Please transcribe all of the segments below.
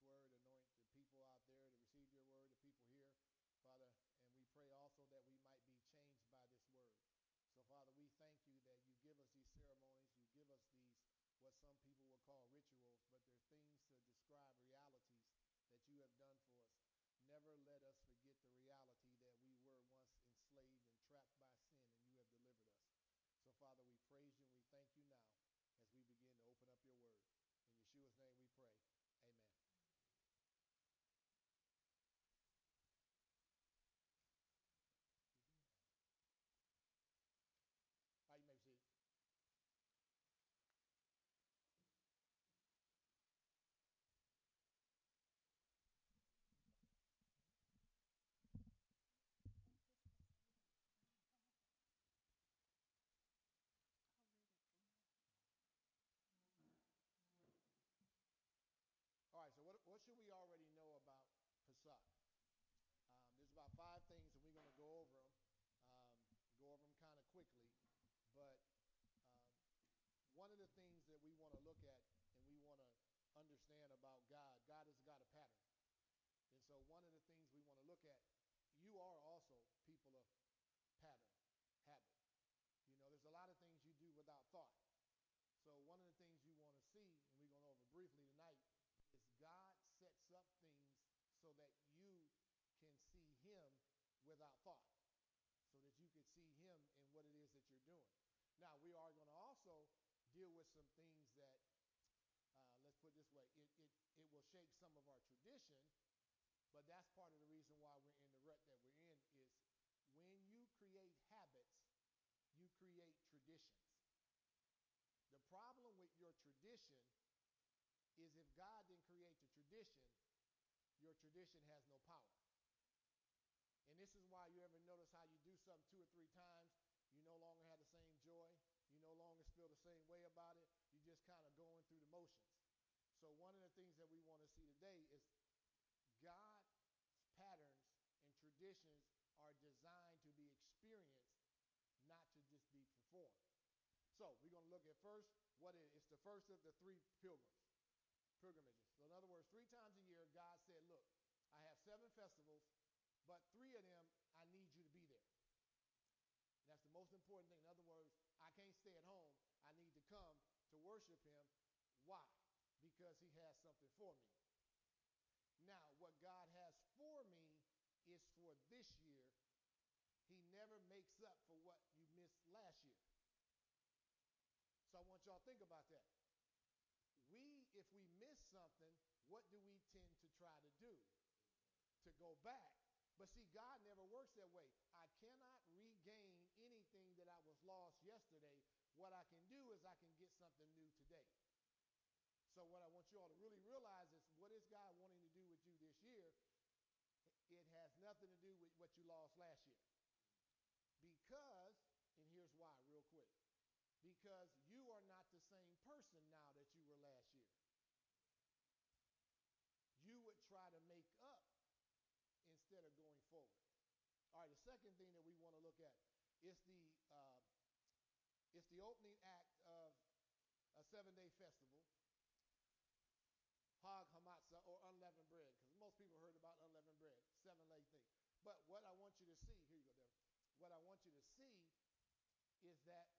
word. Anoint the people out there to receive your word, the people here, Father. And we pray also that we might be changed by this word. So, Father, we thank you that you give us these ceremonies. You give us these, what some people will call rituals, but they're things to describe realities that you have done for us. Never let us forget the reality that we were once enslaved and trapped by sin, and you have delivered us. So, Father, we praise you and we thank you now as we begin to open up your word. In Yeshua's name we pray. Amen. All right, you may be seated. I'll read it from there. All right, so what should we already know about Pesach? There's about 5 things, and we're going to go over them kind of quickly. But one of the things that we want to look at and we want to understand about God is a God of pattern. And so one of the things we want to look at, you are also people of pattern, habit. You know, there's a lot of things you do without thought. So one of the things you want to see, and we're going over briefly tonight, is God sets up things so that you can see him without thought, so that you can see him in what it is that you're doing. Now, we are going to also deal with some things that, let's put it this way, it will shake some of our tradition, but that's part of the reason why we're in the rut that we're in, is when you create habits, you create traditions. The problem with your tradition is if God didn't create the tradition, your tradition has no power. And this is why you ever notice how you do something 2 or 3 times, you no longer have the same joy, you no longer feel the same way about it, you just kind of going through the motions. So one of the things that we want to see today is God's patterns and traditions are designed to be experienced, not to just be performed. So we're going to look at first what it is. It's the first of the 3 pilgrimages. So in other words, 3 times a year, God said, look, I have 7 festivals, but 3 of them, I need you to be there. And that's the most important thing. In other words, I can't stay at home. I need to come to worship him. Why? Because he has something for me. Now, what God has for me is for this year. He never makes up for what you missed last year. So I want y'all to think about that. If we miss something, what do we tend to try to do? To go back. But see, God never works that way. I cannot regain anything that I was lost yesterday. What I can do is I can get something new today. So what I want you all to really realize is, what is God wanting to do with you this year? It has nothing to do with what you lost last year. Because, and here's why real quick, because you are not the same person now that you were last year. You would try to make up instead of going forward. All right, the second thing that we want to look at is the opening act of a 7-day festival, Hag Hamatzah, or unleavened bread, because most people heard about unleavened bread, 7-day thing. But what I want you to see, here you go, Devin. What I want you to see is that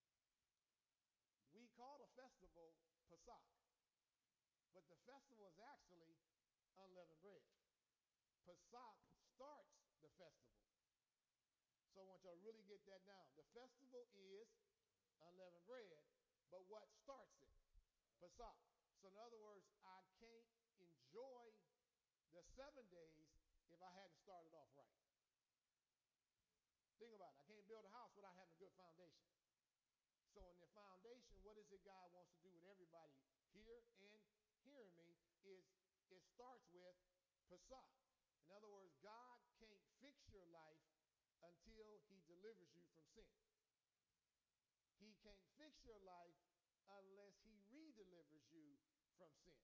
we call the festival Pesach, but the festival is actually unleavened bread. Pesach starts the festival. So I want y'all to really get that down. The festival is unleavened bread, but what starts it? Pesach. So in other words, I can't enjoy the 7 days if I hadn't started off right. Think about it. I can't build a house without having a good foundation. So in the foundation, what is it God wants to do with everybody here and hearing me is it starts with Pesach. In other words, God can't fix your life until he delivers you from sin. He can't fix your life unless he re-delivers you from sin.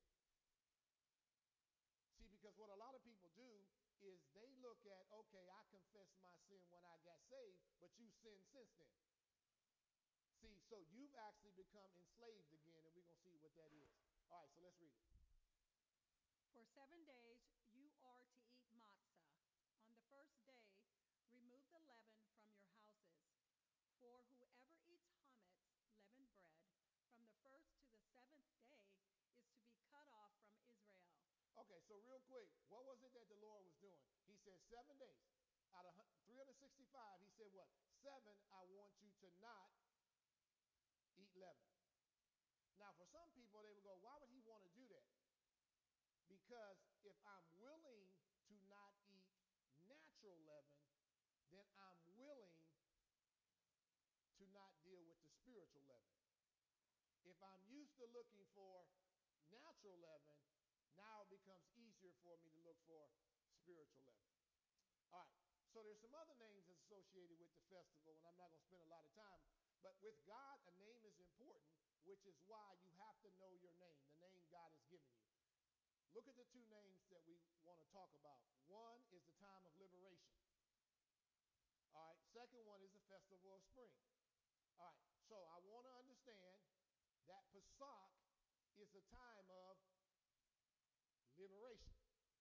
See, because what a lot of people do is they look at, okay, I confessed my sin when I got saved, but you sinned since then. See, so you've actually become enslaved again, and we're going to see what that is. All right, so let's read it. For 7 days you are to eat matzah. On the first day, remove the leaven from your houses. For whoever eats chametz, leavened bread, from the first to the seventh day is to be cut off from Israel. Okay, so real quick, what was it that the Lord was doing? He said 7 days. Out of 365, he said what? 7, I want you to not eat leaven. Now, for some people, they would go, why would he want to do that? Because if I'm willing to not eat natural leaven, then I'm willing to not deal with the spiritual leaven. If I'm used to looking for natural leaven, now it becomes easier for me to look for spiritual leaven. All right, so there's some other names associated with the festival, and I'm not going to spend a lot of time. But with God, a name is important, which is why you have to know your name, the name God has given you. Look at the two names that we want to talk about. One is the time of liberation. All right, second one is the festival of spring. All right, so I want to understand that Pesach is a time of liberation.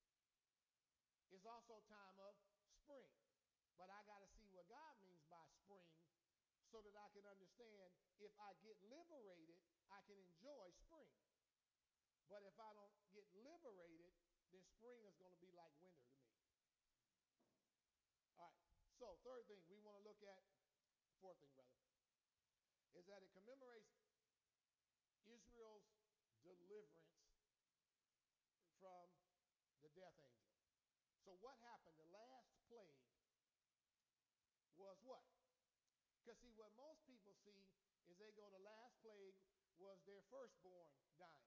It's also time of spring. But I got to see what God means by spring so that I can understand if I get liberated, I can enjoy spring. But if I don't get liberated, then spring is going to be like winter to me. All right, so third thing we want to look at, fourth thing rather, is that it commemorates Israel's deliverance from the death angel. So what happened? The last plague was what? Because see, what most people see is they go, the last plague was their firstborn dying.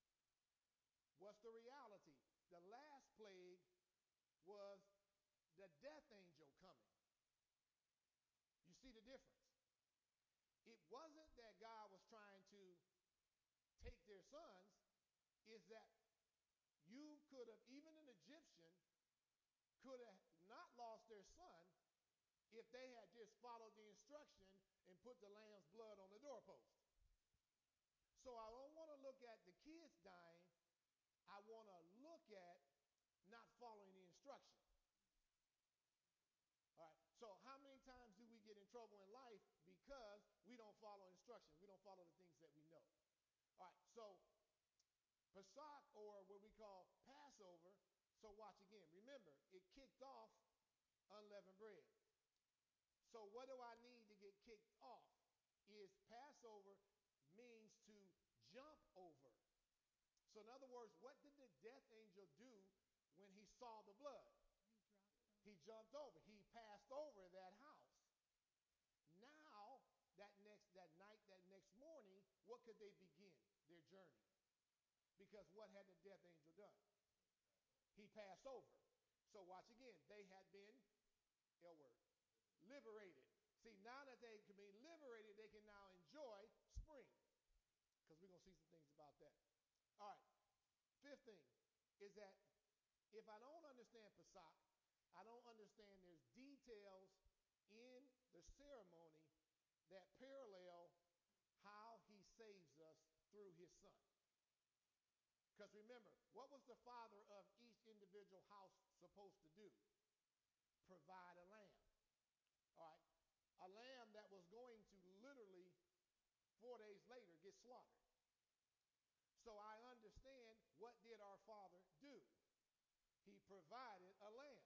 What's the reality? The last plague was the death angel coming. You see the difference? It wasn't that God was trying to take their sons, is that you could have, even an Egyptian could have not lost their son if they had just followed the instruction and put the lamb's blood on the doorpost. So I don't want to look at the kids dying. I want to look at not following the instruction. All right, so how many times do we get in trouble in life because we don't follow instruction? We don't follow the things that we know. All right, so Pesach, or what we call Passover, so watch again. Remember, it kicked off unleavened bread. So what do I need to get kicked off? Is Passover means to jump over. So in other words, what did the death angel do when he saw the blood? He jumped over. He passed over that house. Now, that night, that next morning, what could they begin? Their journey. Because what had the death angel done? He passed over. So watch again. They had been, L word, liberated. See, now that they can be liberated, they can now enjoy spring. Because we're going to see some things about that. All right. Fifth thing is that if I don't understand Pesach, I don't understand there's details in the ceremony that parallel how he saves us through his son. Because remember, what was the father of each individual house supposed to do? Provide a lamb. All right. A lamb that was going to literally 4 days later get slaughtered. So I understand, what did our father do? He provided a lamb.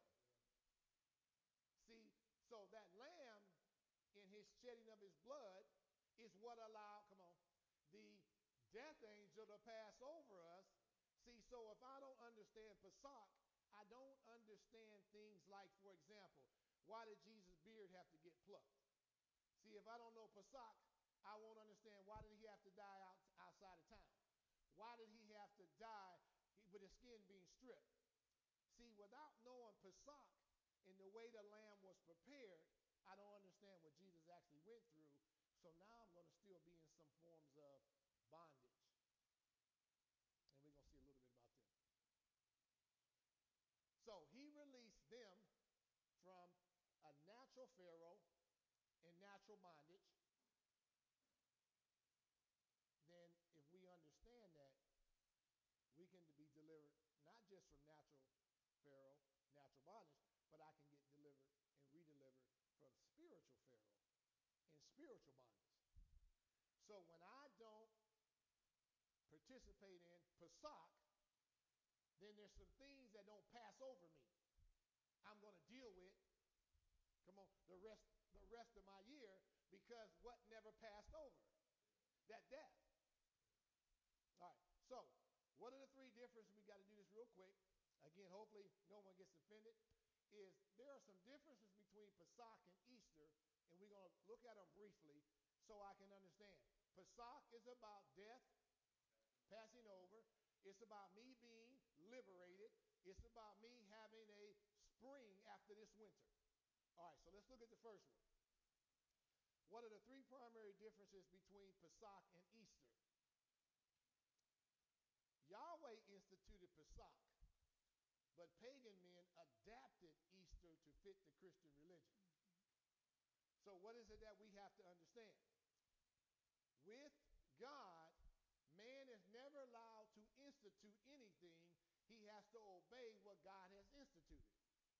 See, so that lamb in his shedding of his blood is what allowed, come on, the death angel to pass over us. See, so if I don't understand Pesach, I don't understand things like, for example, why did Jesus' beard have to get plucked? See, if I don't know Pesach, I won't understand why did he have to die outside of town? Why did he have to die with his skin being stripped? See, without knowing Pesach and the way the lamb was prepared, I don't understand what Jesus actually went through. So now I'm going to still be in some forms of bondage. And we're going to see a little bit about them. So he released them from a natural Pharaoh and natural bondage. Then if we understand that, we can be delivered not just from natural Pharaoh, natural bondage, but I can get delivered and redelivered from spiritual Pharaoh and spiritual bondage. So when I don't participate in Pesach, then there's some things that don't pass over me. I'm going to deal with, come on, the rest of my year, because what never passed over? That death. All right, so what are the three differences? We got to do this real quick. Again, hopefully no one gets offended. Is there are some differences between Pesach and Easter, and we're going to look at them briefly so I can understand. Pesach is about death, passing over. It's about me being liberated. It's about me having a spring after this winter. All right, so let's look at the first one. What are the three primary differences between Pesach and Easter? Yahweh instituted Pesach, but pagan men adapted Easter to fit the Christian religion. So what is it that we have to understand? With God, man is never allowed to institute anything. He has to obey what God has instituted.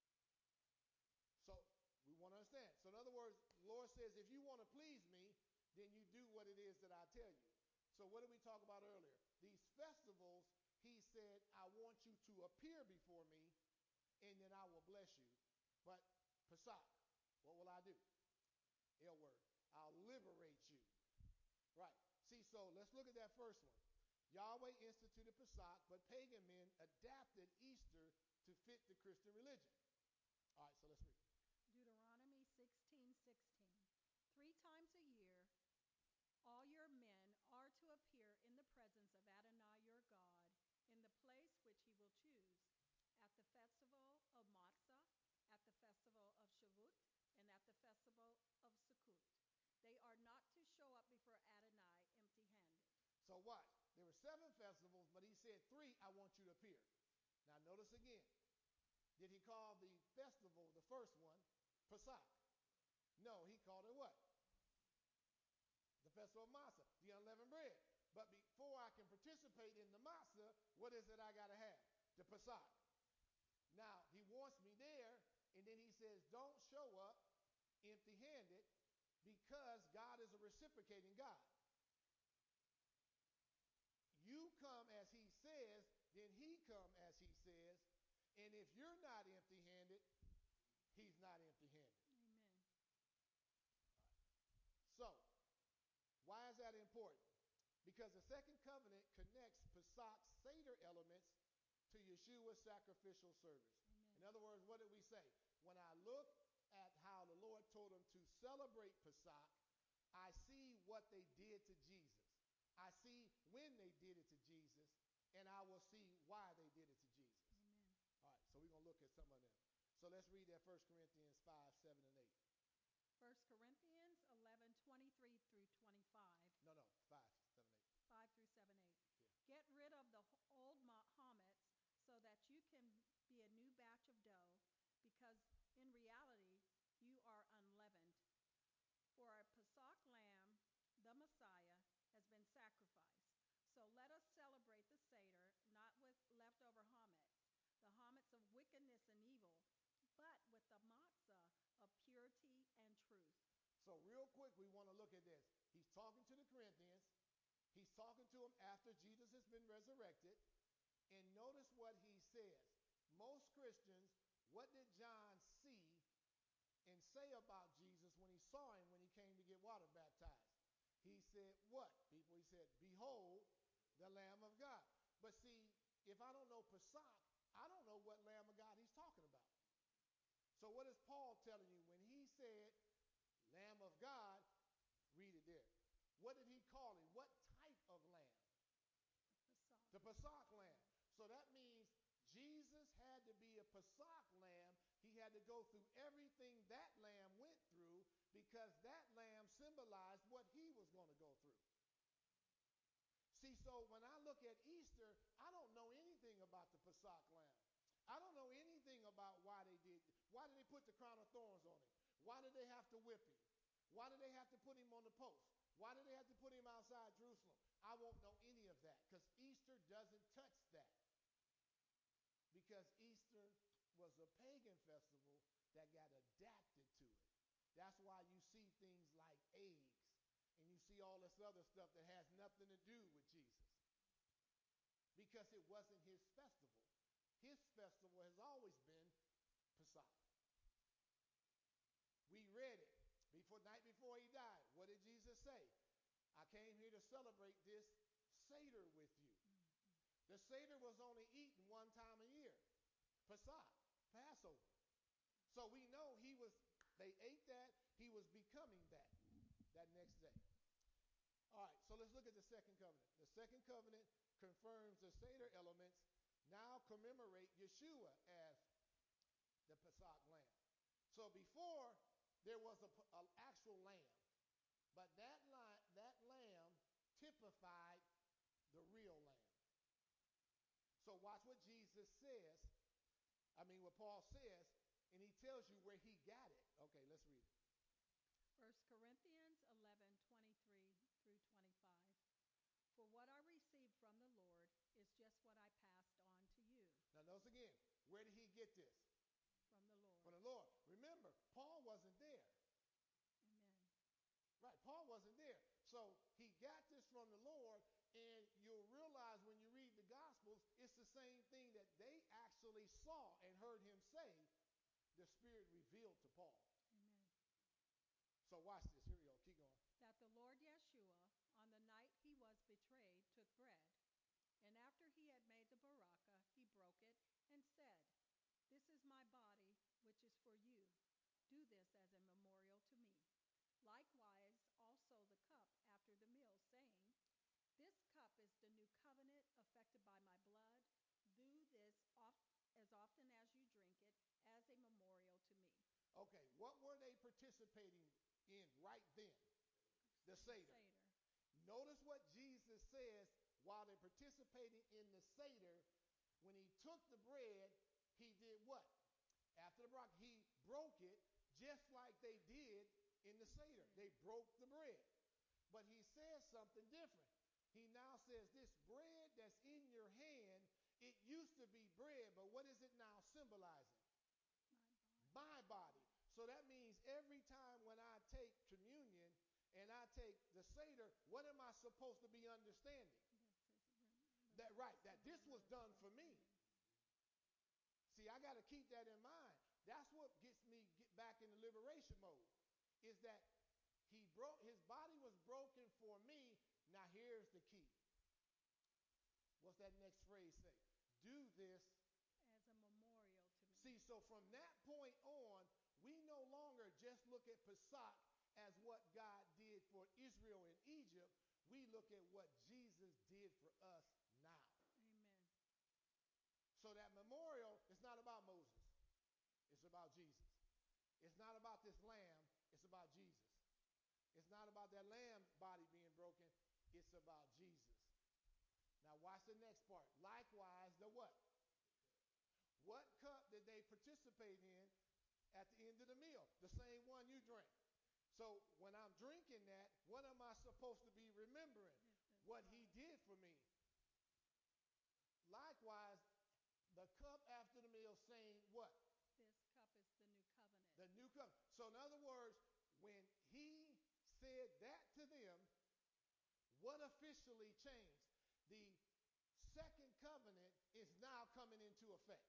So we want to understand. So in other words, the Lord says, if you want to please me, then you do what it is that I tell you. So what did we talk about earlier? These festivals, he said, I want you to appear before me, and then I will bless you. But Pesach, what will I do? L word. I'll liberate you. Right. See, so let's look at that first one. Yahweh instituted Pesach, but pagan men adapted Easter to fit the Christian religion. All right, so let's read. Deuteronomy 16:16. 3 times a year, all your men are to appear in the presence of Adonai your God in the place which he will choose, at the festival of Matzah, at the festival of Shavuot, and at the festival of Sukkot. They are not to show up before Adonai empty-handed. So what? There were 7 festivals, but he said 3, I want you to appear. Now notice again. Did he call the festival, the first one, Pesach? No, he called it what? The festival of Matzah, the unleavened bread. But before I can participate in the Matzah, what is it I got to have? The Pesach. Now, he wants me there, and then he says, don't show up empty-handed, because God is a reciprocating God. You come as he says, then he come as he says, and if you're not empty-handed, he's not empty-handed. Amen. So, why is that important? Because the second covenant connects Pesach's Seder elements to Yeshua's sacrificial service. Amen. In other words, what did we say? When I look at how the Lord told them to celebrate Pesach, I see what they did to Jesus. I see when they did it to Jesus, and I will see why they did it to Jesus. Amen. All right, so we're going to look at some of them. So let's read that 1 Corinthians 5, 7, and 8. 1 Corinthians 11:23 through 25. No, 5, 7, 8. 5 through 7, 8. Yeah. Get rid of the old hametz so that you can be a new batch of dough, because in reality you are unleavened. For our Pesach lamb, the Messiah, has been sacrificed. So let us celebrate the Seder, not with leftover hametz, the hametz of wickedness and evil, but with the matzah of purity and truth. So real quick, we want to look at this. He's talking to the Corinthians. He's talking to them after Jesus has been resurrected. And notice what he says. Most Christians, what did John see and say about Jesus when he saw him when he came to get water baptized? He said, what, people? He said, behold, the Lamb of God. But see, if I don't know Pesach, I don't know what Lamb of God he's talking about. So what is Paul telling you? When he said, Lamb of God, read it there. What did he call him? What type of lamb? The Pesach lamb. So that means Jesus had to be a Pesach lamb. He had to go through everything that lamb went through, because that lamb symbolized what he was going to go through. See, so when I look at Easter, I don't know anything about the Pesach lamb. I don't know anything about why did they put the crown of thorns on him? Why did they have to whip him? Why did they have to put him on the post? Why did they have to put him outside Jerusalem? I won't know any of that, because Easter doesn't touch that. because Easter was a pagan festival that got adapted to it. That's why you see things like eggs and you see all this other stuff that has nothing to do with Jesus. Because it wasn't his festival. His festival has always been Pesach. We read it night before he died. What did Jesus say? I came here to celebrate this Seder with you. The Seder was only eaten one time a year. Pesach, Passover. So we know they ate that, he was becoming that next day. All right, so let's look at the second covenant. The second covenant confirms the Seder elements now commemorate Yeshua as the Pesach lamb. So before, there was an actual lamb. But that lamb typified the real lamb. So watch what Jesus says. What Paul says, and he tells you where he got it. Okay, let's read it. 1 Corinthians 11:23 through 25. For what I received from the Lord is just what I passed on to you. Now notice again, where did he get this? From the Lord. From the Lord. Remember, Paul wasn't there. Amen. Right, Paul wasn't there. So he got this from the Lord, and you'll realize when you read the Gospels, it's the same thing that they actually saw and heard him say, the Spirit revealed to Paul. Amen. So watch this. Here we go. Keep going. That the Lord Yeshua, on the night he was betrayed, took bread. And after he had made the barakah, he broke it and said, This is my body, which is for you. Do this as a memorial to me. Likewise, also the cup after the meal, saying, This cup is the new covenant affected by my blood. Do this as often as you drink it as a memorial to me. Okay, what were they participating in right then? The Seder. Notice what Jesus says while they're participating in the Seder. When he took the bread, he did what? After the barakah, he broke it just like they did in the Seder. They broke the bread. But he says something different. He now says, this bread that's in your hand, it used to be bread, but what is it now symbolizing? My body. So that means every time when I take communion and I take the Seder, what am I supposed to be understanding? That this was done for me. See, I got to keep that in mind. That's what gets me back in the liberation mode, is that his body was broken for me. Now here's the key. What's that next phrase say? Do this as a memorial to me. See, so from that point on, we no longer just look at Pesach as what God did for Israel in Egypt. We look at what Jesus did for us now. Amen. So that memorial is not about Moses. It's about Jesus. It's not about this lamb. It's about Jesus. It's not about that lamb's body being broken. It's about Jesus. Now watch the next part. Likewise, the what? What cup did they participate in at the end of the meal? The same one you drank. So when I'm drinking that, what am I supposed to be remembering? What he did for me. Likewise, the cup after the meal saying what? This cup is the new covenant. The new covenant. So in other words, when he said that to them, what officially changed? The second covenant is now coming into effect.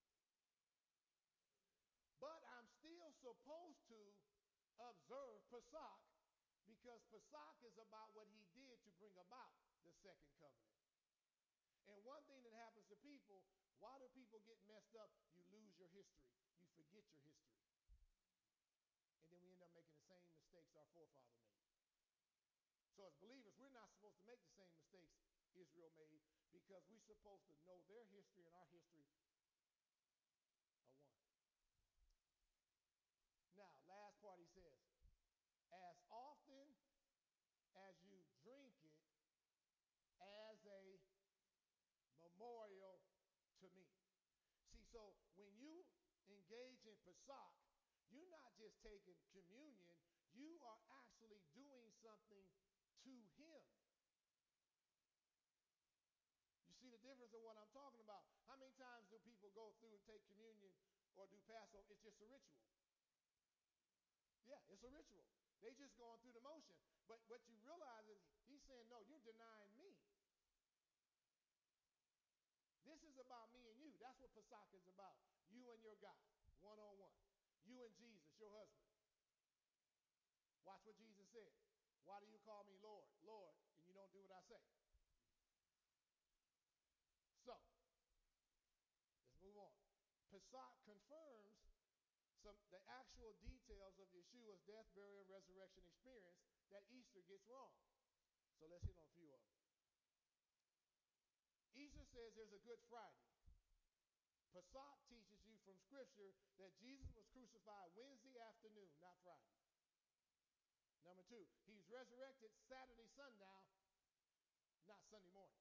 But I'm still supposed to observe Pesach, because Pesach is about what he did to bring about the second covenant. And one thing that happens to people, why do people get messed up? You lose your history. You forget your history. And then we end up making the same mistakes our forefather made. So as believers, we're not supposed to make the same mistakes Israel made, because we're supposed to know their history and our history are one. Now, last part he says, as often as you drink it as a memorial to me. See, so when you engage in Pesach, you're not just taking communion, you are actually doing something to him. You see the difference of what I'm talking about? How many times times do people go through and take communion or do Passover? It's just a ritual. Yeah, it's a ritual. They just going through the motion. But what you realize is he's saying, no, you're denying me. This is about me and you. That's what Pesach is about. You and your God, one-on-one. You and Jesus, your husband. Watch what Jesus said. Why do you call me Lord, Lord, and you don't do what I say? So, let's move on. Pesach confirms the actual details of Yeshua's death, burial, and resurrection experience that Easter gets wrong. So let's hit on a few of them. Easter says there's a Good Friday. Pesach teaches you from Scripture that Jesus was crucified Wednesday afternoon, not Friday. Number two, he's resurrected Saturday sundown, not Sunday morning.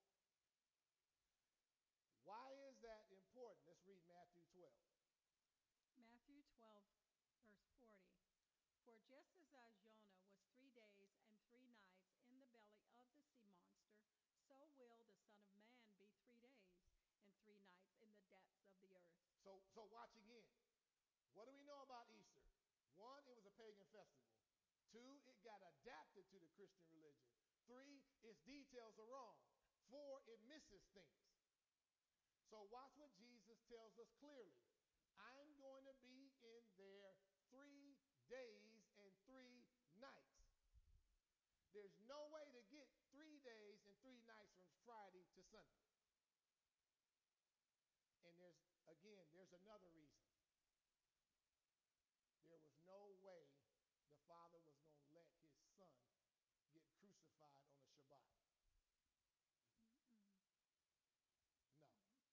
Why is that important? Let's read Matthew 12. Matthew 12, verse 40. For just as Jonah was 3 days and 3 nights in the belly of the sea monster, so will the Son of Man be 3 days and 3 nights in the depths of the earth. So watch again. What do we know about Easter? One, it was a pagan festival. Two, it got adapted to the Christian religion. Three, its details are wrong. Four, it misses things. So watch what Jesus tells us clearly. I'm going to be in there 3 days and 3 nights. There's no way to get 3 days and 3 nights from Friday to Sunday. And there's another reason. There was no way the Father was going to let his Son get crucified on a Shabbat. No.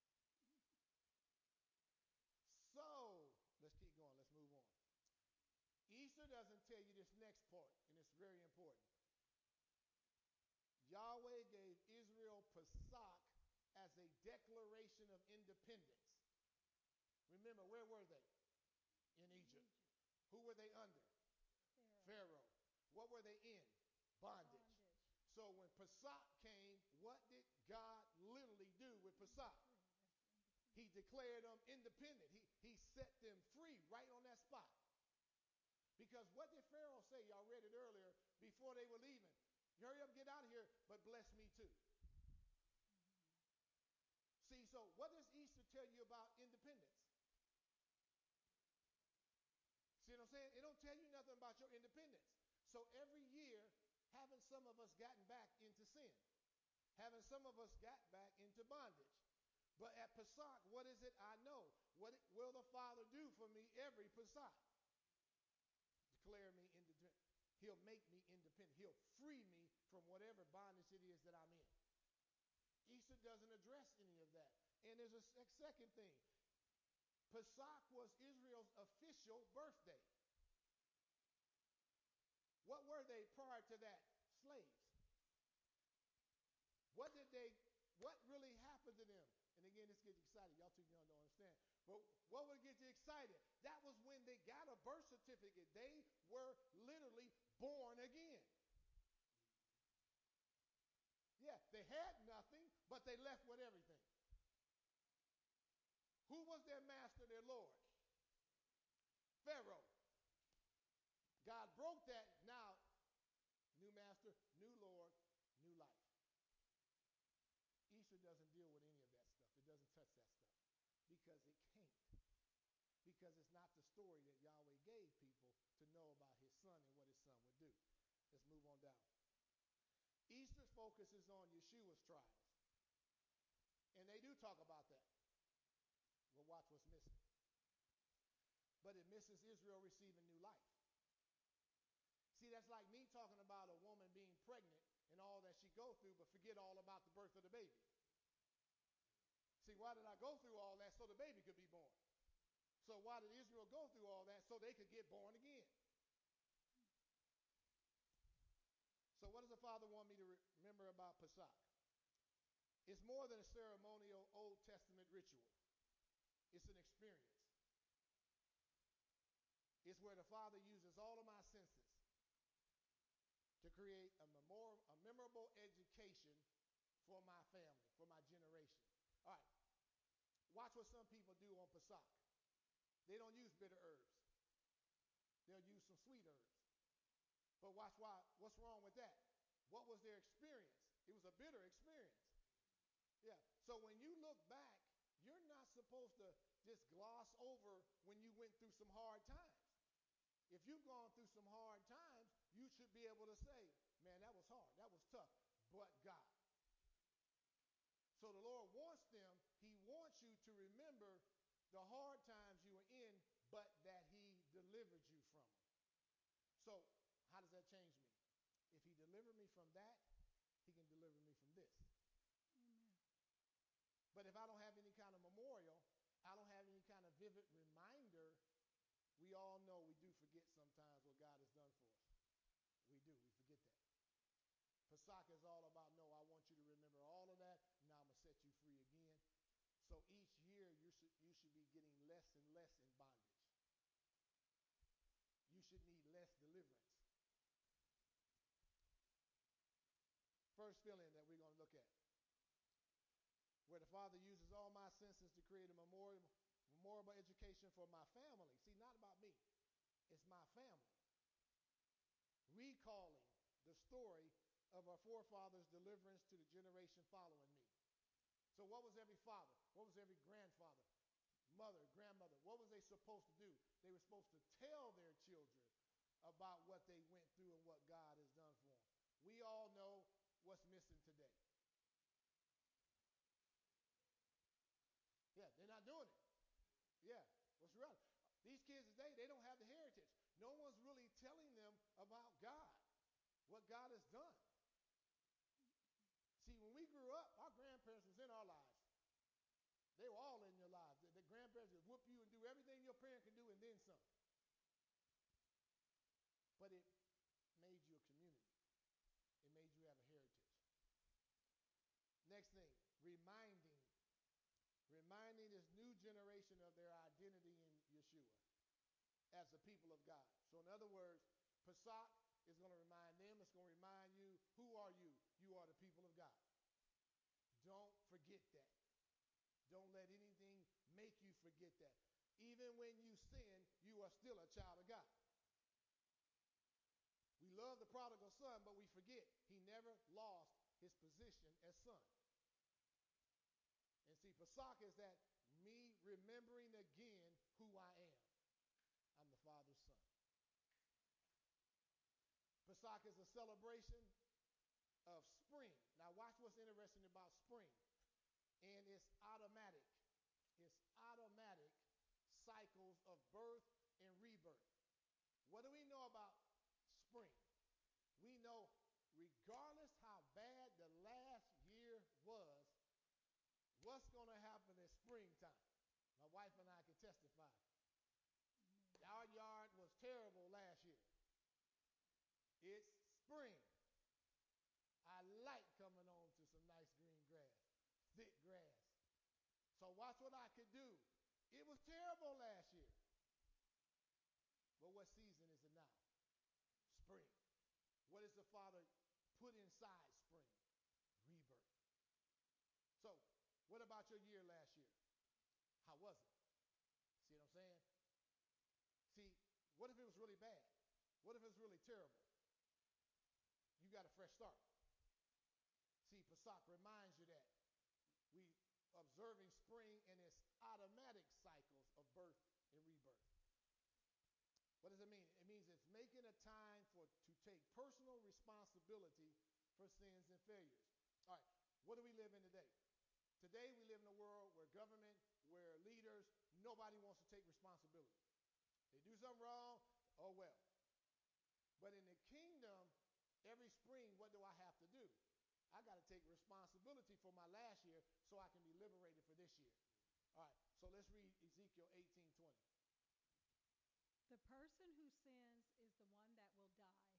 So, let's keep going. Let's move on. Easter doesn't tell you this next part, and it's very important. Yahweh gave Israel Pesach as a declaration of independence. Remember, where were they? In Egypt. Who were they under? Pharaoh. What were they in? Bondage. So when Pesach came, what did God literally do with Pesach? He declared them independent. He set them free right on that spot. Because what did Pharaoh say? Y'all read it earlier before they were leaving. Hurry up, get out of here, but bless me too. See, so what does Easter tell you about independence? See what I'm saying? It don't tell you nothing about your independence. So every year, haven't some of us gotten back into sin? Haven't some of us got back into bondage? But at Pesach, what is it I know? What will the Father do for me every Pesach? Declare me independent. He'll make me independent. He'll free me from whatever bondage it is that I'm in. Easter doesn't address any of that. And there's a second thing. Pesach was Israel's official birthday. What were they prior to that? Slaves. What really happened to them? And again, this gets you excited. Y'all too young to understand. But what would get you excited? That was when they got a birth certificate. They were literally born again. Yeah, they had nothing, but they left with everything. Who was their master, their Lord? Pharaoh. God broke that. Now, new master, new Lord, new life. Easter doesn't deal with any of that stuff. It doesn't touch that stuff because it can't. Because it's not the story that Yahweh gave people to know about his son and what his son would do. Let's move on down. Easter's focus is on Yeshua's trials. And they do talk about that. Well, watch what's missing. But it misses Israel receiving new life. See, that's like me talking about a woman being pregnant and all that she go through, but forget all about the birth of the baby. See, why did I go through all that? So the baby could be born. So why did Israel go through all that? So they could get born again. So what does the Father want me to remember about Pesach? It's more than a ceremonial Old Testament ritual. It's an experience. It's where the Father uses all of my senses to create a memorable education for my family, for my generation. All right. Watch what some people do on Pesach. They don't use bitter herbs. They'll use some sweet herbs. But watch what's wrong with that? What was their experience? It was a bitter experience. Yeah. So when you look back, you're not supposed to just gloss over when you went through some hard times. If you've gone through some hard times, you should be able to say, man, that was hard. That was tough. But God. So the Lord wants them, he wants you to remember the hard times you were in, but that he delivered you from them. So how does that change me? If he delivered me from that, he can deliver me from this. Amen. But if I don't have any kind of memorial, I don't have any kind of vivid reminder, we all know we do forget sometimes what God has done for us. We do. We forget that. Pesach is all about, no, I want you to remember all of that. Now I'm going to set you free again. So each year you should be getting less and less in bondage. You should need less deliverance. First feeling that we're going to look at. Where the Father uses all my senses to create a memorable education for my family. See, not about me. It's my family. Recalling the story of our forefathers' deliverance to the generation following me. So what was every father? What was every grandfather, mother, grandmother? What was they supposed to do? They were supposed to tell their children about what they went through and what God has done for them. We all know what's missing today. Yeah, they're not doing it. Yeah, what's wrong? These kids today, they don't have the heritage. No one's really telling them about God, what God has done. See, when we grew up, our grandparents was in our lives. They were all in your lives. The grandparents would whoop you and do everything your parent can do and then some. But it made you a community. It made you have a heritage. Next thing, reminding this new generation of their identity in Yeshua as the people of God. So in other words, Pesach is going to remind them, it's going to remind you, who are you? You are the people of God. Don't forget that. Don't let anything make you forget that. Even when you sin, you are still a child of God. We love the prodigal son, but we forget he never lost his position as son. And see, Pesach is that me remembering again who I am. I'm the Father's son. Pesach is a celebration of spring. Now watch what's interesting about spring. And it's automatic. It's automatic cycles of birth and rebirth. What do we know about spring? We know regardless how bad the last year was, what's going to happen in springtime? My wife and I can testify. Our yard was terrible last year. It's spring. I like coming on to some nice green grass, thick grass. So watch what I could do. It was terrible last year. But what season is it now? Spring. What does the Father put inside spring? Rebirth. So, what about your year last year? How was it? See what I'm saying? See, what if it was really bad? What if it was really terrible? You got a fresh start. See, Pesach reminds you that we observing spring and its automatic cycles of birth and rebirth. What does it mean? It means it's making a time to take personal responsibility for sins and failures. All right, what do we live in today? Today we live in a world where government, where leaders, nobody wants to take responsibility. They do something wrong, oh well. But in the kingdom, every spring, what do I have to do? I got to take responsibility for my last year so I can be liberated for this year. All right, so let's read Ezekiel 18:20. The person who sins is the one that will die.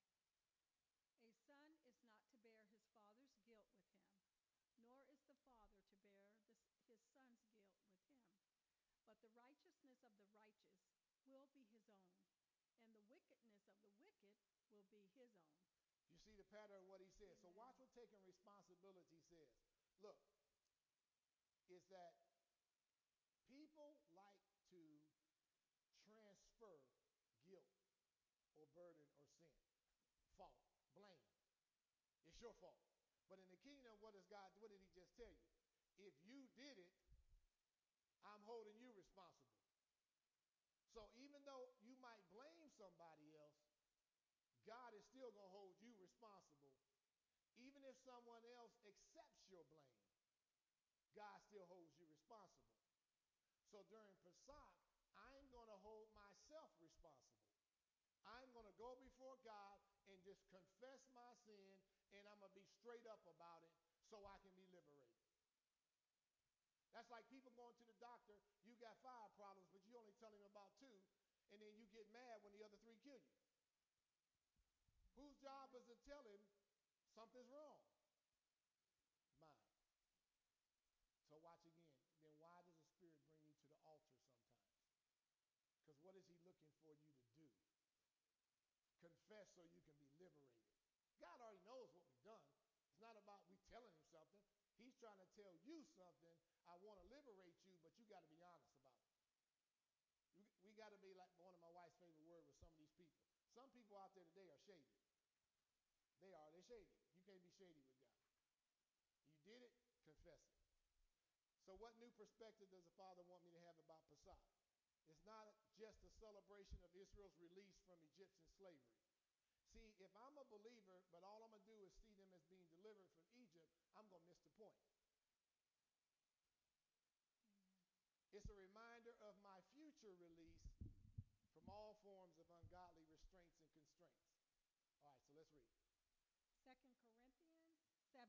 A son is not to bear his father's guilt with him, nor is the father to bear his son's guilt with him. But the righteousness of the righteous will be his own, and the wickedness of the wicked will be his own. You see the pattern of what he says. Amen. So watch what taking responsibility says. Look, is that people like to transfer guilt or burden or sin, fault, blame. It's your fault. But in the kingdom, what did he just tell you? If you did it, I'm holding you responsible. So even though you might blame somebody else, God is still going to hold you responsible. Even if someone else accepts your blame, God still holds you responsible. So during Pesach, I'm going to hold myself responsible. I'm going to go before God and just confess my sin, and I'm going to be straight up about it so I can be liberated. That's like people going to the doctor, you got 5 problems, but you only tell him about 2, and then you get mad when the other 3 kill you. Whose job is to tell him something's wrong? Mine. So watch again. Then why does the Spirit bring you to the altar sometimes? Because what is he looking for you to do? Confess so you can be liberated. God already knows what we've done. It's not about we telling him something. He's trying to tell you something. I want to liberate you, but you got to be honest about it. We got to be like one of my wife's favorite words with some of these people. Some people out there today are shady. They're shady. You can't be shady with God. You did it, confess it. So what new perspective does the Father want me to have about Pesach? It's not just a celebration of Israel's release from Egyptian slavery. See, if I'm a believer, but all I'm going to do is see them as being delivered from Egypt, I'm going to miss the point. Amen. It's a reminder of my future release from all forms of ungodly restraints and constraints. All right, so let's read. 2 Corinthians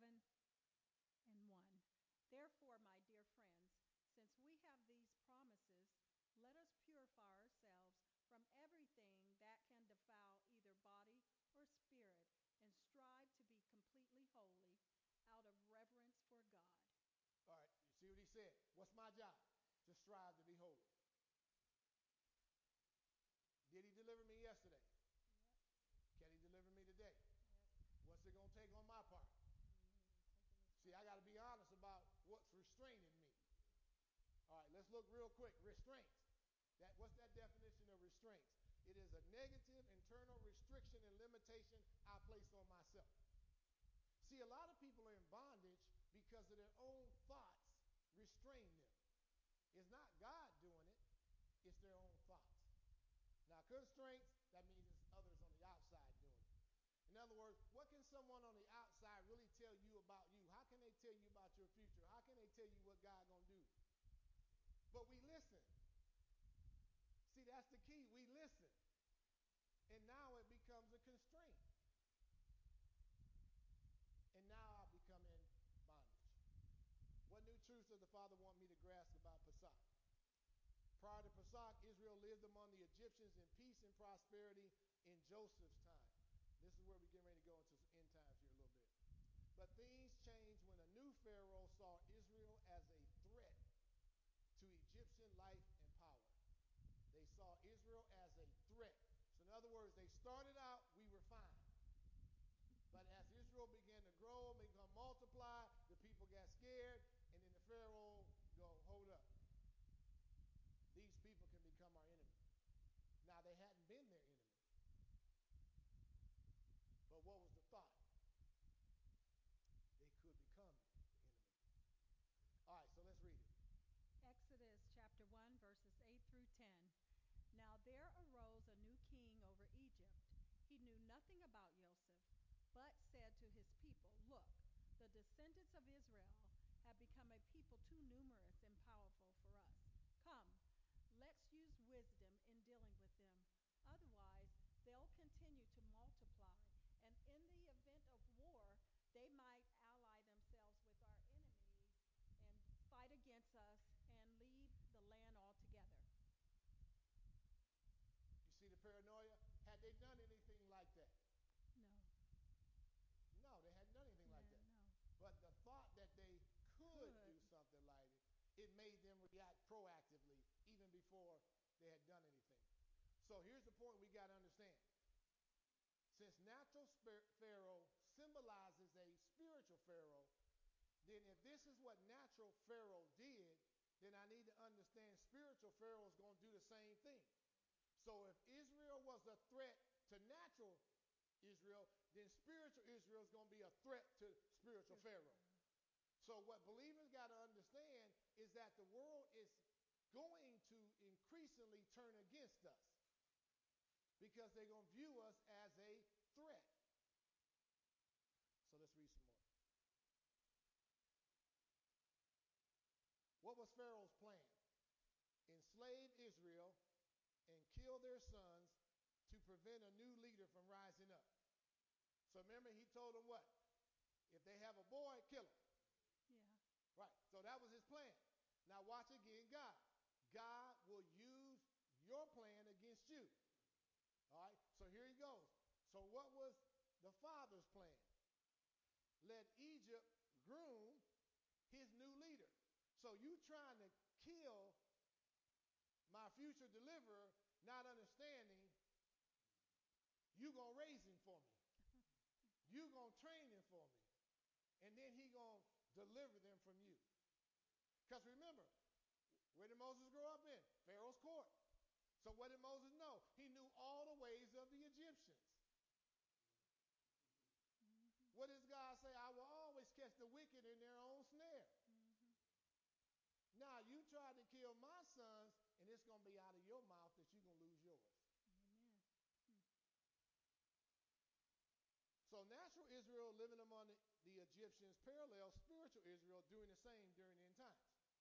7:1. Therefore, my dear friends, since we have these promises, let us purify ourselves from everything that can defile either body or spirit, and strive to be completely holy out of reverence for God. All right, you see what he said? What's my job? To strive to be holy. Did he deliver me yesterday? Yep. Can he deliver me today? Yep. What's it going to take on my part? See, I got to be honest about what's restraining me. All right, let's look real quick. Restraints. What's that definition of restraints? It is a negative internal restriction and limitation I place on myself. See, a lot of people are in bondage because of their own thoughts restrain them. It's not God doing it. It's their own thoughts. Now, constraints, that means it's others on the outside doing it. In other words, what can someone on the outside really tell you about you? How can they tell you about your future? How can they tell you what God's going to do? But we listen. See, that's the key. We listen. And now it becomes a constraint. And now I become in bondage. What new truths does the Father want me to grasp about Pesach? Prior to Pesach, Israel lived among the Egyptians in peace and prosperity in Joseph's time. This is where we're getting ready to go into end times here a little bit. But things changed when a new Pharaoh saw Israel as a threat to Egyptian life and power. They saw Israel as a threat. So in other words, they started out, we were fine. But as Israel began to grow, began to multiply, the people got scared, and then the Pharaoh go, hold up. These people can become our enemy. Now, they hadn't been their enemy. But what was the thought? They could become the enemy. All right, so let's read it. Exodus chapter 1, verses 8 through 10. Now there arose a new king over Egypt. He knew nothing about Joseph, but said to his people, look, the descendants of Israel have become a people too numerous and powerful for us. Come, let's use wisdom in dealing with them. Otherwise, they'll continue to multiply, and in the event of war, they might ally themselves with our enemies and fight against us and leave the land altogether. You see the paranoia? Had they done anything like that? No. No, they hadn't done anything like that. No. But the thought that they could do something like it made them react proactively even before they had done anything. So here's the point we got to understand. Since natural Pharaoh symbolizes a spiritual Pharaoh, then if this is what natural Pharaoh did, then I need to understand spiritual Pharaoh is going to do the same thing. So if Israel was a threat to natural Israel, then spiritual Israel is going to be a threat to spiritual Pharaoh. So what believers got to understand is that the world is going to increasingly turn against us because they're going to view us as a threat. So let's read some more. What was Pharaoh's plan? Enslave Israel and kill their sons to prevent a new leader from rising up. So remember, he told them what? If they have a boy, kill him. Yeah. Right. So that was his plan. Now watch again, God. God will use your plan against you. All right. So here he goes. So what was the father's plan? Let Egypt groom his new leader. So you trying to kill my future deliverer, not understanding you going to raise him for me. You going to train him for me. And then he going to deliver them from you. Because remember, where did Moses grow up in? Pharaoh's court. So what did Moses know? He knew all the ways of the Egyptians. Mm-hmm. What does God say? I will always catch the wicked in their own snare. Mm-hmm. Now you tried to kill my sons, and it's going to be out of your mouth that you're going to lose yours. Amen. So natural Israel living among the Egyptians parallels spiritual Israel doing the same during the end times.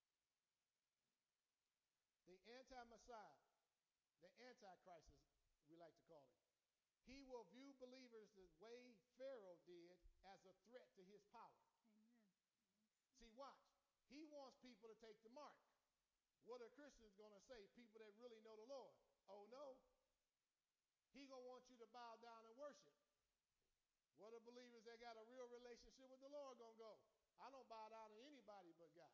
The anti-Messiah, the Antichrist, as we like to call him, he will view believers the way Pharaoh did as a threat to his power. Amen. See, watch. He wants people to take the mark. What are Christians going to say? People that really know the Lord. Oh, no. He going to want you to bow down and worship. What are believers that got a real relationship with the Lord going to go? I don't bow down to anybody but God.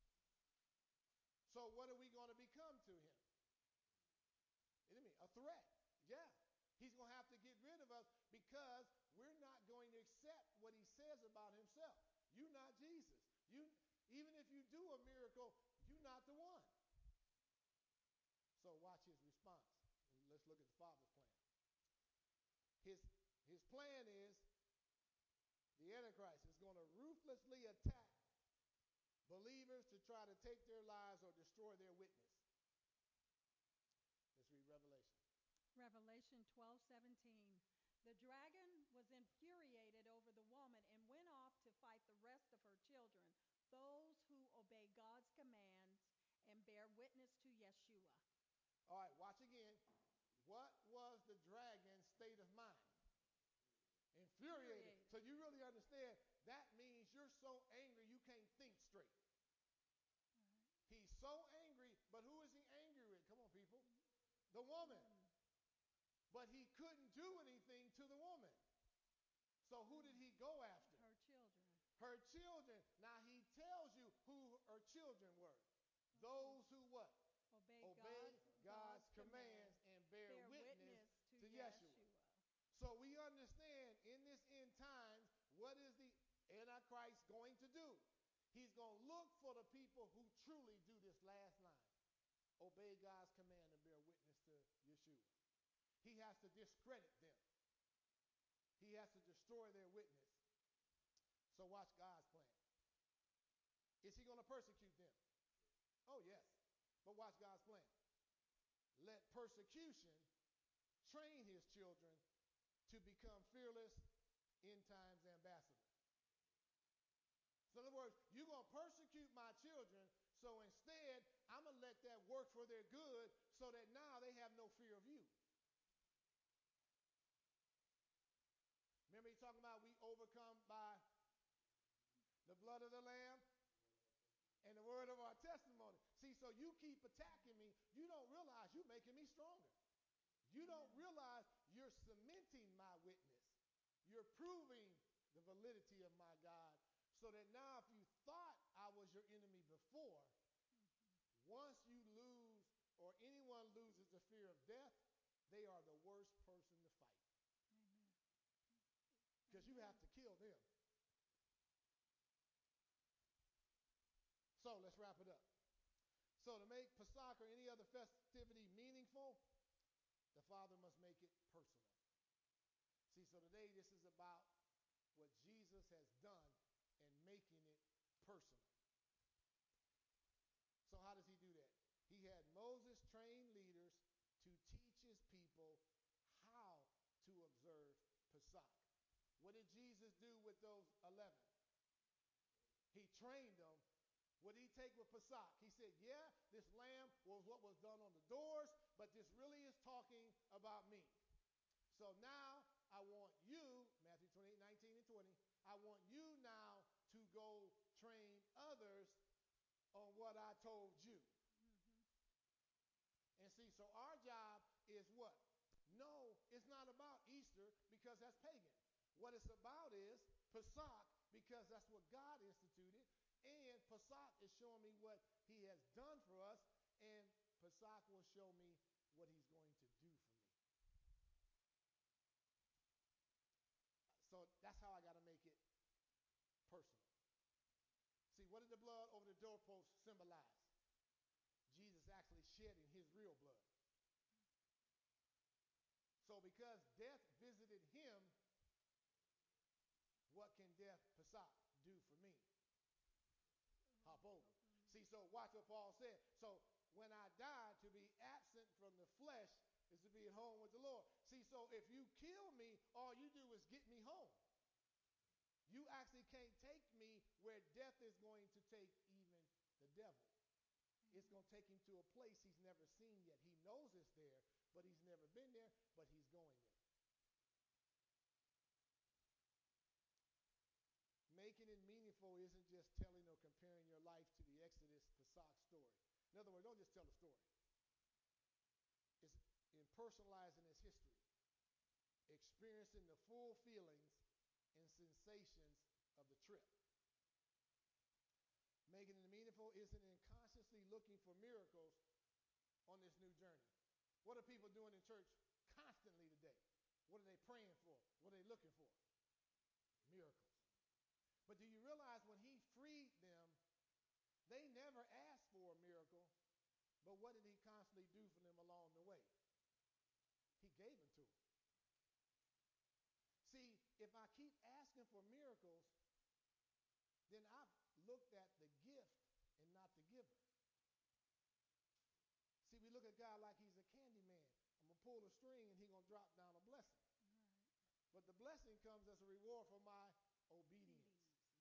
So what are we going to become to him? Enemy, a threat. Yeah. He's going to have to get rid of us because we're not going to accept what he says about himself. You're not Jesus. Even if you do a miracle, you're not the one. So watch his response. Let's look at the Father's plan. His plan is the Antichrist is going to ruthlessly attack believers to try to take their lives or destroy their witness. Let's read Revelation. Revelation 12:17. The dragon was infuriated over the woman and went off to fight the rest of her children, those who obey God's commands and bear witness to Yeshua. All right, watch again. What was the dragon's state of mind? Infuriated. So you really understand that means you're so angry you can't think straight. Right. He's so angry, but who is he angry with? Come on, people. The woman. But he couldn't do anything to the woman. So who did he go after? Her children. Her children. Now he tells you who her children were. Those who what? Obey God's commands and bear witness to Yeshua. So we understand in this end times, what is the Antichrist going to do? He's going to look for the people who truly do this last line. Obey God's command and bear witness to Yeshua. He has to discredit them. He has to destroy their witness. So watch God's plan. Is he going to persecute them? Oh, yes. But watch God's plan. Let persecution train his children to become fearless end times ambassadors. So in other words, you're going to persecute my children, so instead, I'm going to let that work for their good so that now they have no fear of you. Remember he's talking about we overcome by the blood of the Lamb and the word of our testimony. See, so you keep attacking me. You don't realize you're making me stronger. You don't realize you're cementing my witness. You're proving the validity of my God so that now if you thought I was your enemy before, once you lose or anyone loses the fear of death, they are the worst person to fight. Amen. Because you have to kill them. So let's wrap it up. So to make Pesach or any other festivity meaningful, the Father must make it personal. See, so today this is about what Jesus has done and making it personal. So how does he do that? He had Moses train leaders to teach his people how to observe Pesach. What did Jesus do with those 11? He trained them. What did he take with Pesach? He said, yeah, this lamb was what was done on the doors, but this really is talking about me. So now I want you, Matthew 28, 19 and 20, I want you now to go train others on what I told you. Mm-hmm. And see, so our job is what? No, it's not about Easter because that's pagan. What it's about is Pesach because that's what God instituted. And Pesach is showing me what he has done for us. And Pesach will show me what he's going to do for me. So that's how I got to make it personal. See, what did the blood over the doorpost symbolize? Jesus actually shedding his real blood. So because death visited him, what can death, Pesach, do for me? Hop over. See, so watch what Paul said. So when I die, to be absent from the flesh is to be at home with the Lord. See, so if you kill me, all you do is get me home. You actually can't take me where death is going to take even the devil. It's going to take him to a place he's never seen yet. He knows it's there, but he's never been there, but he's going there. Making it meaningful isn't just telling or comparing your life to the Exodus Pesach story. In other words, don't just tell the story. It's in personalizing its history, experiencing the full feelings and sensations of the trip. Making it meaningful isn't in consciously looking for miracles on this new journey. What are people doing in church constantly today? What are they praying for? What are they looking for? Miracles. But do you realize when he freed them, they never asked for a miracle, but what did he constantly do for them along the way? He gave them to them. See, if I keep asking for miracles, then I've looked at the gift and not the giver. See, we look at God like he's a candy man. I'm going to pull a string and he's going to drop down a blessing. Right. But the blessing comes as a reward for my obedience.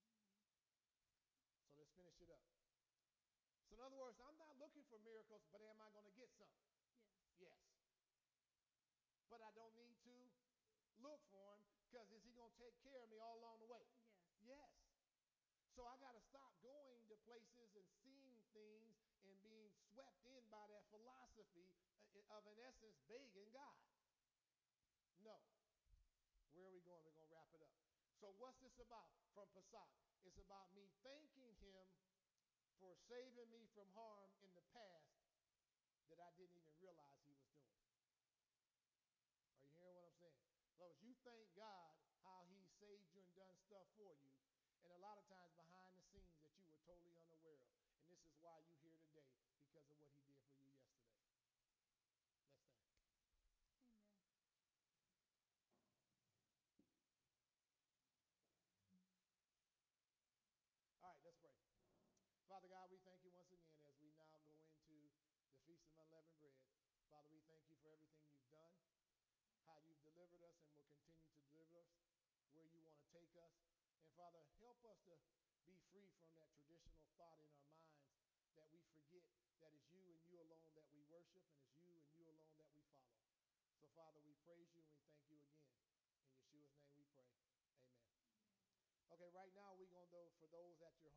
So let's finish it up. So in other words, I'm not looking for miracles, but am I going to get some? Yes. Yes. But I don't need to look for him because is he going to take care of me all along the way? Yes. Yes. So I got to stop going to places and seeing things and being swept in by that philosophy of, in essence, begging God. No. Where are we going? We're going to wrap it up. So what's this about from Pesach? It's about me thanking him for saving me from harm in the past that I didn't even realize he was doing. Are you hearing what I'm saying? In other words, you thank God how he saved you and done stuff for you, and a lot of times behind the scenes that you were totally unaware of. And this is why you're here today, because of what he did for you yesterday. Let's stand. Amen. All right, let's pray. Father God, we thank you once again as we now go into the Feast of Unleavened Bread. Father, we thank you for everything you've done, how you've delivered us and will continue to deliver us, where you want to take us. And Father, help us to be free from that traditional thought in our minds that we forget that it's you and you alone that we worship, and it's you and you alone that we follow. So Father, we praise you and we thank you again. In Yeshua's name we pray. Amen. Okay, right now we're going to, for those at your home,